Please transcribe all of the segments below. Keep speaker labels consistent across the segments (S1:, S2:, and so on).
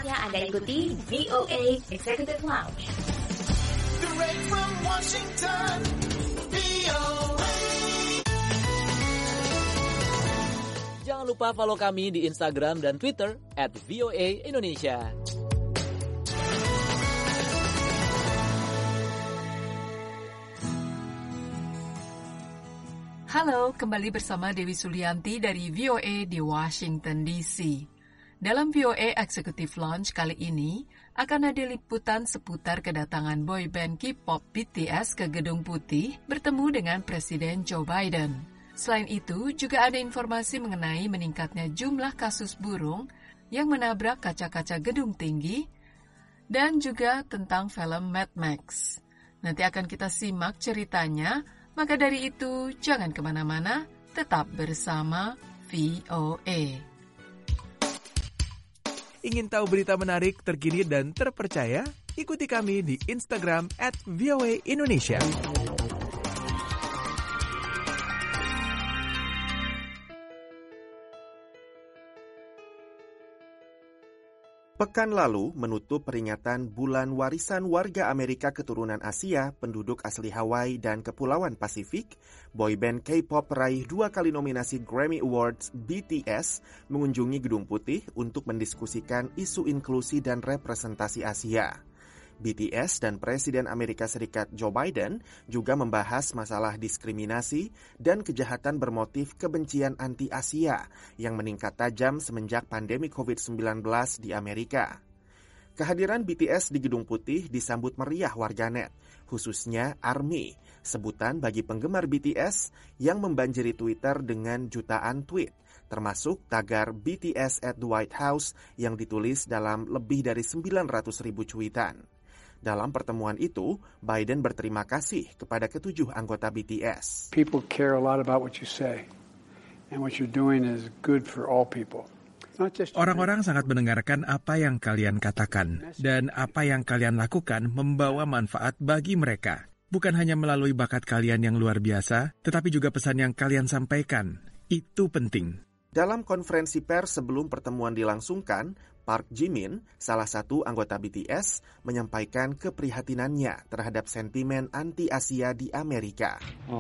S1: Saatnya Anda ikuti VOA Executive Lounge.
S2: Direct from Washington, VOA.
S3: Jangan lupa follow kami di Instagram dan Twitter @VOA Indonesia.
S4: Halo, kembali bersama Dewi Sulianti dari VOA di Washington DC. Dalam VOA Executive Lounge kali ini, akan ada liputan seputar kedatangan boyband K-pop BTS ke Gedung Putih bertemu dengan Presiden Joe Biden. Selain itu, juga ada informasi mengenai meningkatnya jumlah kasus burung yang menabrak kaca-kaca gedung tinggi, dan juga tentang film Mad Max. Nanti akan kita simak ceritanya. Maka dari itu, jangan kemana-mana, tetap bersama VOA.
S5: Ingin tahu berita menarik, terkini, dan terpercaya? Ikuti kami di Instagram @VOA Indonesia.
S6: Pekan lalu menutup peringatan Bulan Warisan Warga Amerika Keturunan Asia, penduduk asli Hawaii dan Kepulauan Pasifik, boyband K-pop peraih 2 kali nominasi Grammy Awards BTS mengunjungi Gedung Putih untuk mendiskusikan isu inklusi dan representasi Asia. BTS dan Presiden Amerika Serikat Joe Biden juga membahas masalah diskriminasi dan kejahatan bermotif kebencian anti-Asia yang meningkat tajam semenjak pandemi COVID-19 di Amerika. Kehadiran BTS di Gedung Putih disambut meriah warganet, khususnya ARMY, sebutan bagi penggemar BTS yang membanjiri Twitter dengan jutaan tweet, termasuk tagar BTS at the White House yang ditulis dalam lebih dari 900.000 cuitan. Dalam pertemuan itu, Biden berterima kasih kepada ketujuh anggota BTS.
S7: People care a lot about what you say, and what you're doing is good for all people.
S5: Orang-orang sangat mendengarkan apa yang kalian katakan, dan apa yang kalian lakukan membawa manfaat bagi mereka. Bukan hanya melalui bakat kalian yang luar biasa, tetapi juga pesan yang kalian sampaikan. Itu penting.
S6: Dalam konferensi pers sebelum pertemuan dilangsungkan, Park Jimin, salah satu anggota BTS, menyampaikan keprihatinannya terhadap sentimen anti-Asia di Amerika.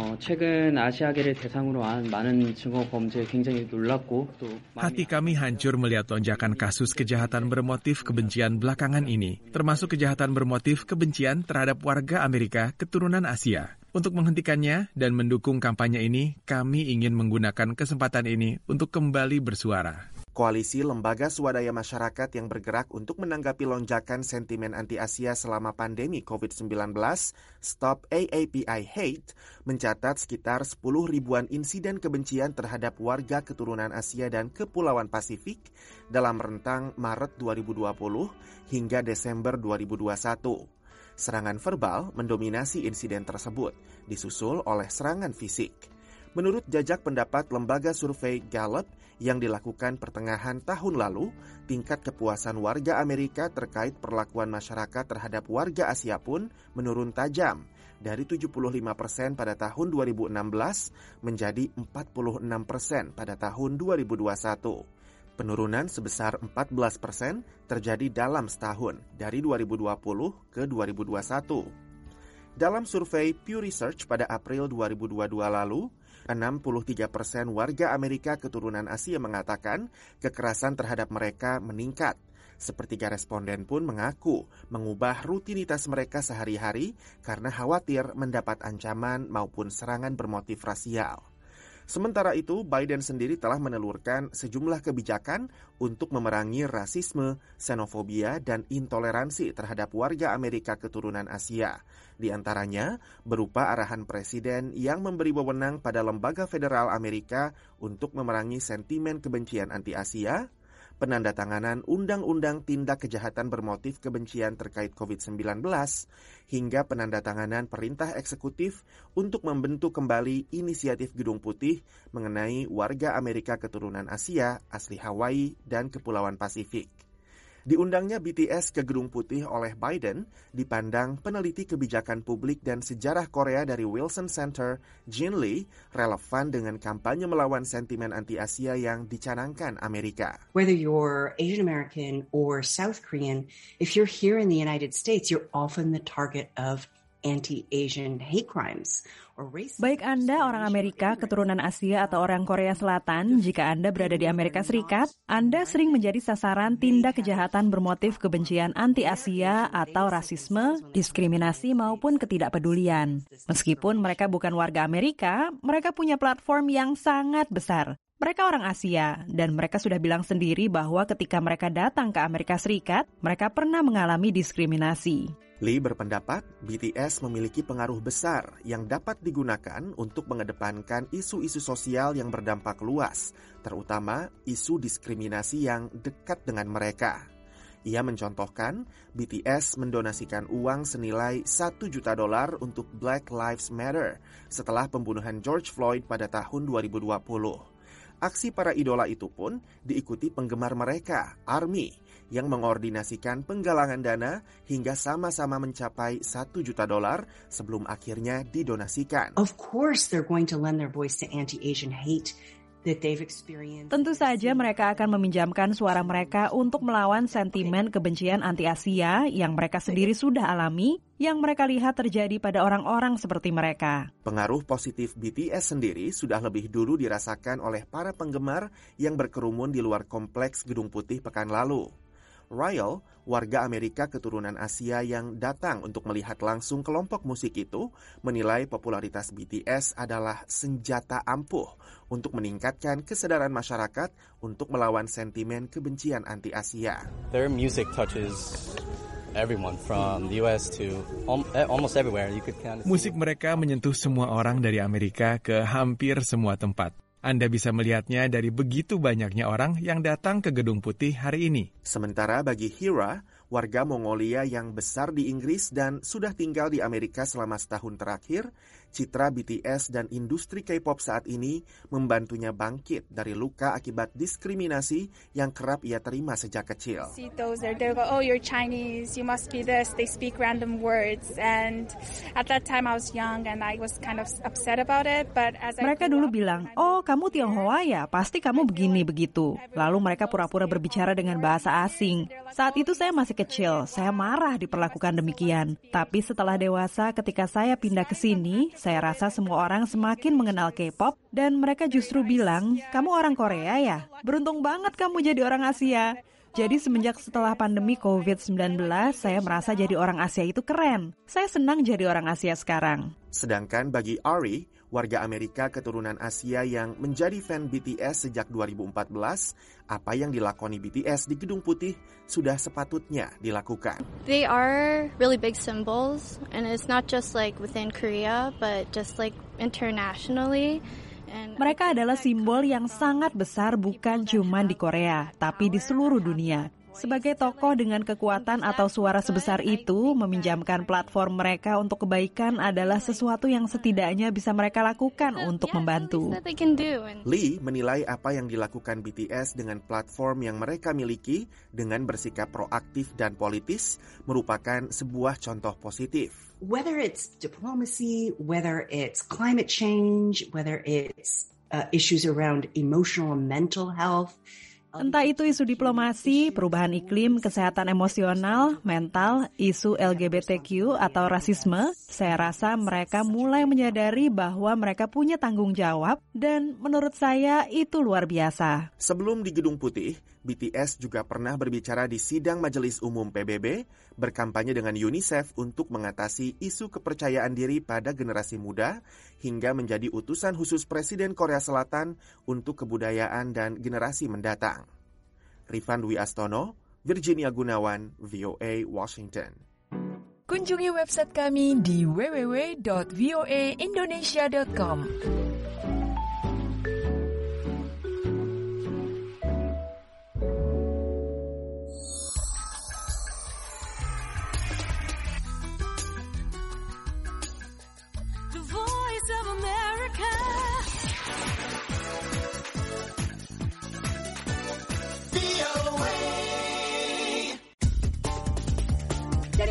S8: 최근 아시아계를 대상으로 한 많은 증오 범죄에 굉장히 놀랐고 또
S5: Hati kami hancur melihat lonjakan kasus kejahatan bermotif kebencian belakangan ini, termasuk kejahatan bermotif kebencian terhadap warga Amerika keturunan Asia. Untuk menghentikannya dan mendukung kampanye ini, kami ingin menggunakan kesempatan ini untuk kembali bersuara.
S6: Koalisi lembaga swadaya masyarakat yang bergerak untuk menanggapi lonjakan sentimen anti-Asia selama pandemi COVID-19, Stop AAPI Hate, mencatat sekitar 10 ribuan insiden kebencian terhadap warga keturunan Asia dan Kepulauan Pasifik dalam rentang Maret 2020 hingga Desember 2021. Serangan verbal mendominasi insiden tersebut, disusul oleh serangan fisik. Menurut jajak pendapat lembaga survei Gallup yang dilakukan pertengahan tahun lalu, tingkat kepuasan warga Amerika terkait perlakuan masyarakat terhadap warga Asia pun menurun tajam dari 75% pada tahun 2016 menjadi 46% pada tahun 2021. Penurunan sebesar 14% terjadi dalam setahun dari 2020 ke 2021. Dalam survei Pew Research pada April 2022 lalu, 63% warga Amerika keturunan Asia mengatakan kekerasan terhadap mereka meningkat. Sepertiga responden pun mengaku mengubah rutinitas mereka sehari-hari karena khawatir mendapat ancaman maupun serangan bermotif rasial. Sementara itu, Biden sendiri telah menelurkan sejumlah kebijakan untuk memerangi rasisme, xenofobia, dan intoleransi terhadap warga Amerika keturunan Asia. Di antaranya, berupa arahan presiden yang memberi wewenang pada lembaga federal Amerika untuk memerangi sentimen kebencian anti-Asia, penandatanganan Undang-Undang Tindak Kejahatan Bermotif Kebencian terkait COVID-19, hingga penandatanganan perintah eksekutif untuk membentuk kembali inisiatif Gedung Putih mengenai warga Amerika keturunan Asia, asli Hawaii, dan Kepulauan Pasifik. Diundangnya BTS ke Gedung Putih oleh Biden dipandang peneliti kebijakan publik dan sejarah Korea dari Wilson Center, Jin Lee, relevan dengan kampanye melawan sentimen anti-Asia yang dicanangkan Amerika.
S9: Whether you're Asian American or South Korean, if you're here in the United States, you're often the target of anti-Asian hate crimes.
S10: Baik Anda orang Amerika, keturunan Asia, atau orang Korea Selatan, jika Anda berada di Amerika Serikat, Anda sering menjadi sasaran tindak kejahatan bermotif kebencian anti-Asia atau rasisme, diskriminasi, maupun ketidakpedulian. Meskipun mereka bukan warga Amerika, mereka punya platform yang sangat besar. Mereka orang Asia, dan mereka sudah bilang sendiri bahwa ketika mereka datang ke Amerika Serikat, mereka pernah mengalami diskriminasi.
S6: Lee berpendapat BTS memiliki pengaruh besar yang dapat digunakan untuk mengedepankan isu-isu sosial yang berdampak luas, terutama isu diskriminasi yang dekat dengan mereka. Ia mencontohkan, BTS mendonasikan uang senilai $1 juta untuk Black Lives Matter setelah pembunuhan George Floyd pada tahun 2020. Aksi para idola itu pun diikuti penggemar mereka, ARMY, yang mengordinasikan penggalangan dana hingga sama-sama mencapai $1 juta sebelum akhirnya didonasikan.
S9: Of course they're going to lend their voice to anti-Asian hate that they've experienced.
S10: Tentu saja mereka akan meminjamkan suara mereka untuk melawan sentimen kebencian anti-Asia yang mereka sendiri sudah alami, yang mereka lihat terjadi pada orang-orang seperti mereka.
S6: Pengaruh positif BTS sendiri sudah lebih dulu dirasakan oleh para penggemar yang berkerumun di luar kompleks Gedung Putih pekan lalu. Ryle, warga Amerika keturunan Asia yang datang untuk melihat langsung kelompok musik itu, menilai popularitas BTS adalah senjata ampuh untuk meningkatkan kesadaran masyarakat untuk melawan sentimen kebencian anti-Asia.
S11: Their music touches everyone from the US to almost everywhere.
S5: Musik mereka menyentuh semua orang dari Amerika ke hampir semua tempat. Anda bisa melihatnya dari begitu banyaknya orang yang datang ke Gedung Putih hari ini.
S6: Sementara bagi Hira, warga Mongolia yang besar di Inggris dan sudah tinggal di Amerika selama setahun terakhir, citra BTS dan industri K-pop saat ini membantunya bangkit dari luka akibat diskriminasi yang kerap ia terima sejak kecil.
S12: They go, oh, you're Chinese, you must be this. They speak random words, and at that time I was young and I was kind of upset about it. But as
S10: mereka dulu bilang, oh kamu Tionghoa ya, pasti kamu begini begitu. Lalu mereka pura-pura berbicara dengan bahasa asing. Saat itu saya masih kecil, saya marah diperlakukan demikian. Tapi setelah dewasa, ketika saya pindah ke sini, saya rasa semua orang semakin mengenal K-pop dan mereka justru bilang, kamu orang Korea ya? Beruntung banget kamu jadi orang Asia. Jadi semenjak setelah pandemi COVID-19, saya merasa jadi orang Asia itu keren. Saya senang jadi orang Asia sekarang.
S6: Sedangkan bagi Ari, warga Amerika keturunan Asia yang menjadi fan BTS sejak 2014, apa yang dilakoni BTS di Gedung Putih sudah sepatutnya dilakukan.
S13: They are really big symbols, and it's not just like within Korea, but just like internationally.
S10: Mereka adalah simbol yang sangat besar bukan cuma di Korea, tapi di seluruh dunia. Sebagai tokoh dengan kekuatan atau suara sebesar itu, meminjamkan platform mereka untuk kebaikan adalah sesuatu yang setidaknya bisa mereka lakukan untuk membantu.
S6: Lee menilai apa yang dilakukan BTS dengan platform yang mereka miliki dengan bersikap proaktif dan politis merupakan sebuah contoh positif.
S9: Whether it's diplomacy, whether it's climate change, whether it's issues around emotional and mental health,
S10: entah itu isu diplomasi, perubahan iklim, kesehatan emosional, mental, isu LGBTQ atau rasisme, saya rasa mereka mulai menyadari bahwa mereka punya tanggung jawab dan menurut saya itu luar biasa.
S6: Sebelum di Gedung Putih, BTS juga pernah berbicara di sidang Majelis Umum PBB, berkampanye dengan UNICEF untuk mengatasi isu kepercayaan diri pada generasi muda, hingga menjadi utusan khusus Presiden Korea Selatan untuk kebudayaan dan generasi mendatang. Rifan Dwi Astono, Virginia Gunawan, VOA Washington.
S4: Kunjungi website kami di www.voaindonesia.com.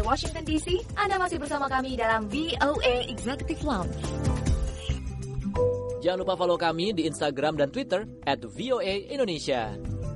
S1: Washington DC, Anda masih bersama kami dalam VOA Executive Lounge.
S3: Jangan lupa follow kami di Instagram dan Twitter @VOA Indonesia.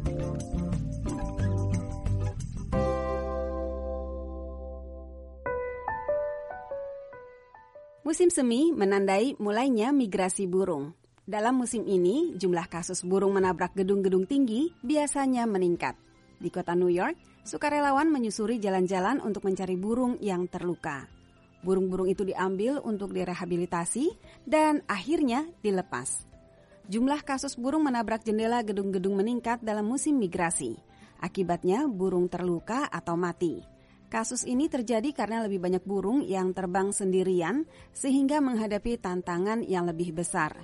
S14: Musim semi menandai mulainya migrasi burung. Dalam musim ini, jumlah kasus burung menabrak gedung-gedung tinggi biasanya meningkat. Di kota New York, sukarelawan menyusuri jalan-jalan untuk mencari burung yang terluka. Burung-burung itu diambil untuk direhabilitasi dan akhirnya dilepas. Jumlah kasus burung menabrak jendela gedung-gedung meningkat dalam musim migrasi. Akibatnya burung terluka atau mati. Kasus ini terjadi karena lebih banyak burung yang terbang sendirian sehingga menghadapi tantangan yang lebih besar.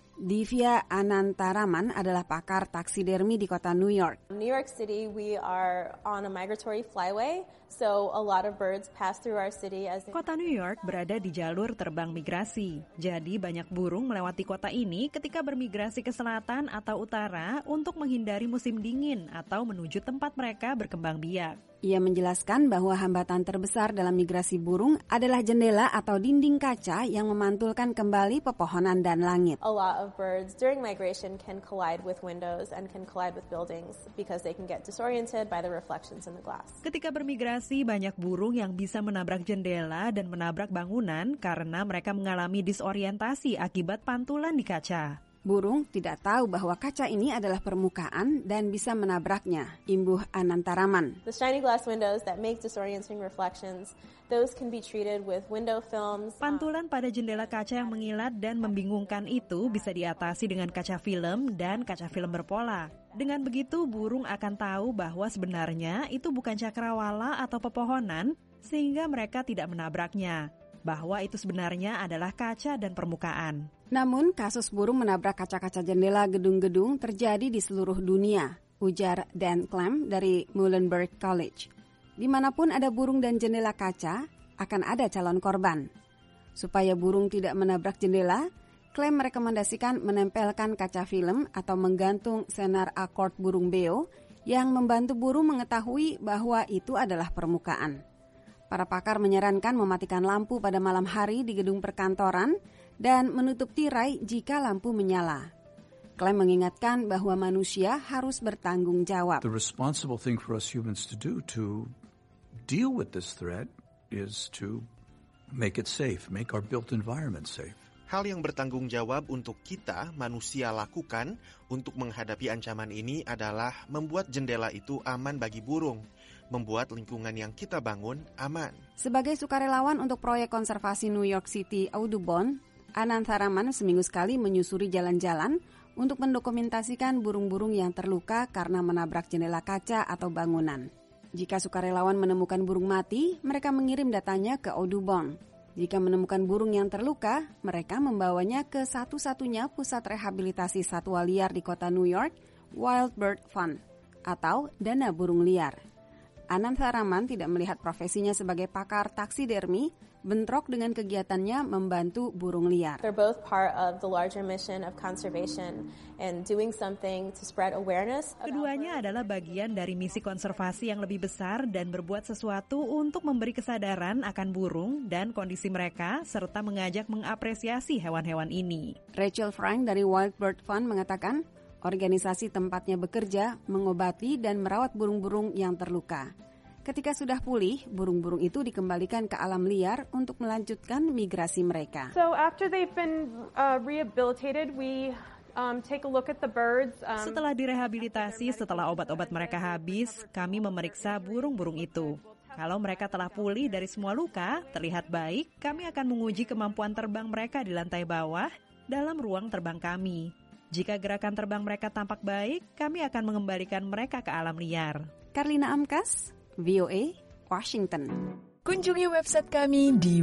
S14: Divya Anantaraman adalah pakar taksidermi di kota New York.
S15: New York City, we are on a migratory flyway, so a lot of birds pass through our city as
S10: Kota New York berada di jalur terbang migrasi. Jadi banyak burung melewati kota ini ketika bermigrasi ke selatan atau utara untuk menghindari musim dingin atau menuju tempat mereka berkembang biak.
S14: Ia menjelaskan bahwa hambatan terbesar dalam migrasi burung adalah jendela atau dinding kaca yang memantulkan kembali pepohonan dan langit.
S15: A lot of birds during migration can collide with windows and can collide with buildings because they can get disoriented by the reflections in the glass.
S10: Ketika bermigrasi, banyak burung yang bisa menabrak jendela dan menabrak bangunan karena mereka mengalami disorientasi akibat pantulan di kaca.
S14: Burung tidak tahu bahwa kaca ini adalah permukaan dan bisa menabraknya, imbuh Anantaraman.
S15: The shiny glass windows that make disorienting reflections, those can be treated with window films.
S10: Pantulan pada jendela kaca yang mengilat dan membingungkan itu bisa diatasi dengan kaca film dan kaca film berpola. Dengan begitu, burung akan tahu bahwa sebenarnya itu bukan cakrawala atau pepohonan, sehingga mereka tidak menabraknya. Bahwa itu sebenarnya adalah kaca dan permukaan.
S14: Namun, kasus burung menabrak kaca-kaca jendela gedung-gedung terjadi di seluruh dunia, ujar Dan Clem dari Muhlenberg College. Dimanapun ada burung dan jendela kaca, akan ada calon korban. Supaya burung tidak menabrak jendela, Clem merekomendasikan menempelkan kaca film atau menggantung senar akord burung beo yang membantu burung mengetahui bahwa itu adalah permukaan. Para pakar menyarankan mematikan lampu pada malam hari di gedung perkantoran dan menutup tirai jika lampu menyala. Clem mengingatkan bahwa manusia harus bertanggung jawab.
S16: The responsible thing for us humans to do to deal with this threat is to make it safe, make our built environment safe.
S6: Hal yang bertanggung jawab untuk kita, manusia, lakukan untuk menghadapi ancaman ini adalah membuat jendela itu aman bagi burung, membuat lingkungan yang kita bangun aman.
S14: Sebagai sukarelawan untuk proyek konservasi New York City Audubon, Anantaraman seminggu sekali menyusuri jalan-jalan untuk mendokumentasikan burung-burung yang terluka karena menabrak jendela kaca atau bangunan. Jika sukarelawan menemukan burung mati, mereka mengirim datanya ke Audubon. Jika menemukan burung yang terluka, mereka membawanya ke satu-satunya pusat rehabilitasi satwa liar di kota New York, Wild Bird Fund, atau Dana Burung Liar. Anantaraman tidak melihat profesinya sebagai pakar taksidermi, bentrok dengan kegiatannya membantu burung liar.
S15: They're both part of the larger mission of conservation and doing something to spread awareness.
S10: Keduanya adalah bagian dari misi konservasi yang lebih besar dan berbuat sesuatu untuk memberi kesadaran akan burung dan kondisi mereka serta mengajak mengapresiasi hewan-hewan ini.
S14: Rachel Frank dari Wild Bird Fund mengatakan, organisasi tempatnya bekerja, mengobati dan merawat burung-burung yang terluka. Ketika sudah pulih, burung-burung itu dikembalikan ke alam liar untuk melanjutkan migrasi mereka.
S17: So after they've been rehabilitated, we take a look at the birds.
S10: Setelah direhabilitasi, setelah obat-obat mereka habis, kami memeriksa burung-burung itu. Kalau mereka telah pulih dari semua luka, terlihat baik, kami akan menguji kemampuan terbang mereka di lantai bawah dalam ruang terbang kami. Jika gerakan terbang mereka tampak baik, kami akan mengembalikan mereka ke alam liar.
S14: Karlina Amkas, VOA, Washington.
S4: Kunjungi website kami di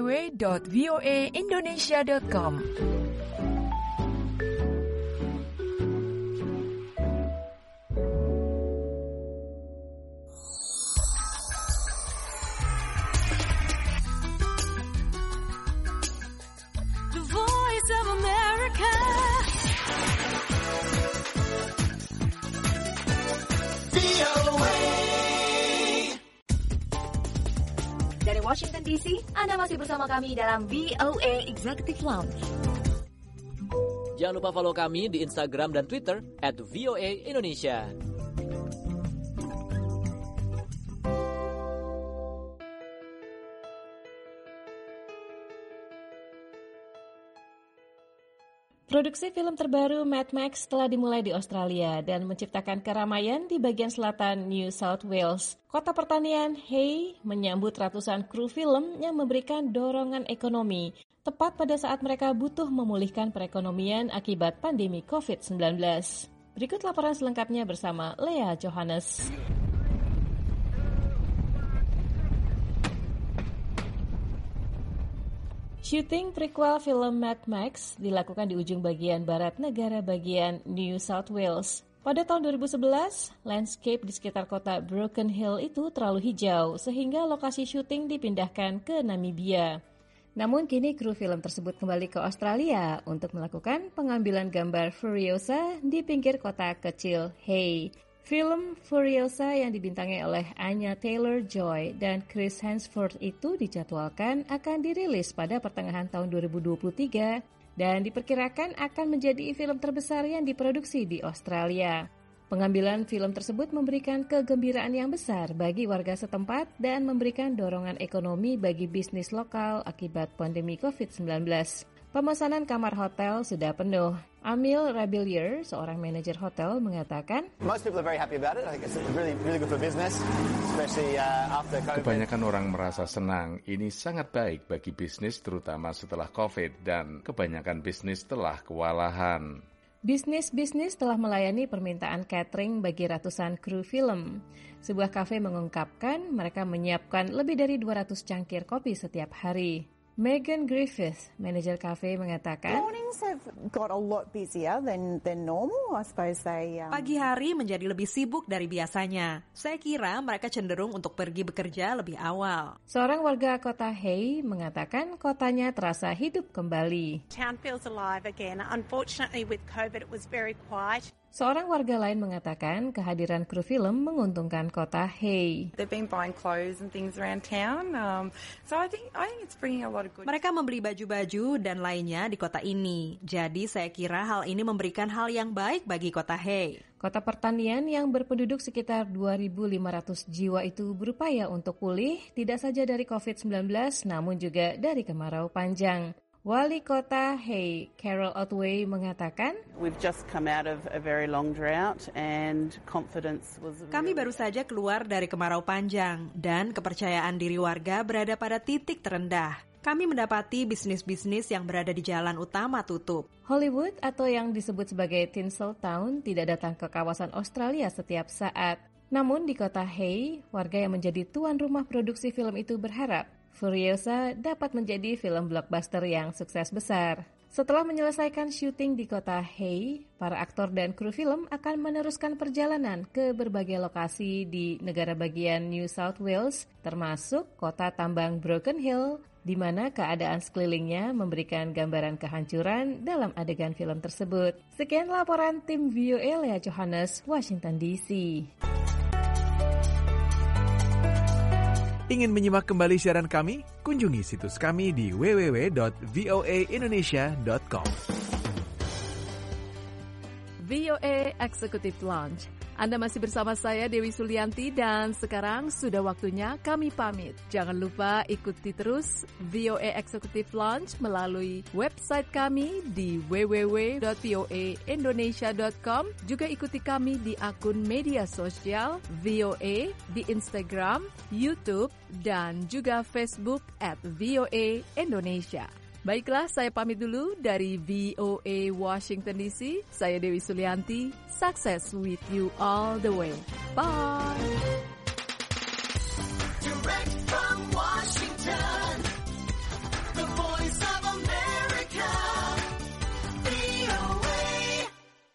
S4: www.voaindonesia.com.
S2: The Voice of America. VOA.
S1: DC, Anda masih bersama kami dalam VOA Executive Lounge.
S3: Jangan lupa follow kami di Instagram dan Twitter @VOA Indonesia.
S18: Produksi film terbaru Mad Max telah dimulai di Australia dan menciptakan keramaian di bagian selatan New South Wales. Kota pertanian Hay menyambut ratusan kru film yang memberikan dorongan ekonomi, tepat pada saat mereka butuh memulihkan perekonomian akibat pandemi COVID-19. Berikut laporan selengkapnya bersama Lea Johannes. Syuting prequel film Mad Max dilakukan di ujung bagian barat negara bagian New South Wales. Pada tahun 2011, landscape di sekitar kota Broken Hill itu terlalu hijau sehingga lokasi syuting dipindahkan ke Namibia. Namun kini kru film tersebut kembali ke Australia untuk melakukan pengambilan gambar Furiosa di pinggir kota kecil Hay. Film Furiosa yang dibintangi oleh Anya Taylor-Joy dan Chris Hemsworth itu dijadwalkan akan dirilis pada pertengahan tahun 2023 dan diperkirakan akan menjadi film terbesar yang diproduksi di Australia. Pengambilan film tersebut memberikan kegembiraan yang besar bagi warga setempat dan memberikan dorongan ekonomi bagi bisnis lokal akibat pandemi COVID-19. Pemesanan kamar hotel sudah penuh. Amil Rabilier, seorang manajer hotel, mengatakan,
S19: Most people are very happy about it. I think it's really good for business, especially after COVID.
S20: Kebanyakan orang merasa senang. Ini sangat baik bagi bisnis, terutama setelah COVID, dan kebanyakan bisnis telah kewalahan.
S18: Bisnis-bisnis telah melayani permintaan catering bagi ratusan kru film. Sebuah kafe mengungkapkan mereka menyiapkan lebih dari 200 cangkir kopi setiap hari. Megan Griffith, manajer kafe, mengatakan,
S21: Mornings have got a lot busier than normal. I suppose they
S22: Pagi hari menjadi lebih sibuk dari biasanya. Saya kira mereka cenderung untuk pergi bekerja lebih awal.
S18: Seorang warga kota Hay mengatakan kotanya terasa hidup kembali.
S23: Town feels alive again. Unfortunately with COVID it was very quiet.
S18: Seorang warga lain mengatakan kehadiran kru film menguntungkan kota Hay.
S24: They've been buying clothes and things around town, so I think it's bringing a lot of good.
S22: Mereka membeli baju-baju dan lainnya di kota ini. Jadi saya kira hal ini memberikan hal yang baik bagi kota Hay.
S18: Kota pertanian yang berpenduduk sekitar 2.500 jiwa itu berupaya untuk pulih tidak saja dari COVID-19 namun juga dari kemarau panjang. Wali Kota Hay, Carol Otway, mengatakan,
S25: We've just come out of a very long drought and confidence was
S22: Kami baru saja keluar dari kemarau panjang dan kepercayaan diri warga berada pada titik terendah. Kami mendapati bisnis-bisnis yang berada di jalan utama tutup.
S18: Hollywood atau yang disebut sebagai Tinseltown tidak datang ke kawasan Australia setiap saat. Namun di kota Hay, warga yang menjadi tuan rumah produksi film itu berharap Furiosa dapat menjadi film blockbuster yang sukses besar. Setelah menyelesaikan syuting di kota Hay, para aktor dan kru film akan meneruskan perjalanan ke berbagai lokasi di negara bagian New South Wales, termasuk kota tambang Broken Hill, di mana keadaan sekelilingnya memberikan gambaran kehancuran dalam adegan film tersebut. Sekian laporan tim VOA Lea Johannes, Washington DC.
S5: Ingin menyimak kembali siaran kami? Kunjungi situs kami di www.voaindonesia.com.
S4: VOA Executive Lounge. Anda masih bersama saya Dewi Sulianti dan sekarang sudah waktunya kami pamit. Jangan lupa ikuti terus VOA Executive Lounge melalui website kami di www.voaindonesia.com. Juga ikuti kami di akun media sosial VOA di Instagram, YouTube, dan juga Facebook @VOA Indonesia. Baiklah, saya pamit dulu dari VOA Washington DC. Saya Dewi Sulianti. Success with you all the way. Bye!